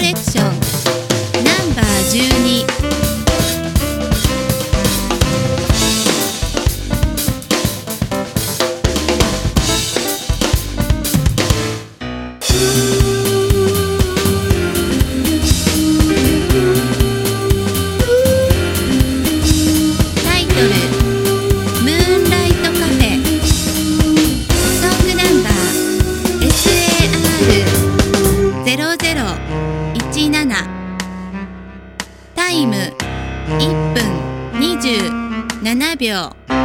レクションナンバー12。タイトルムーンライトカフェ。ソングナンバー SAR0017。タイム1分27秒。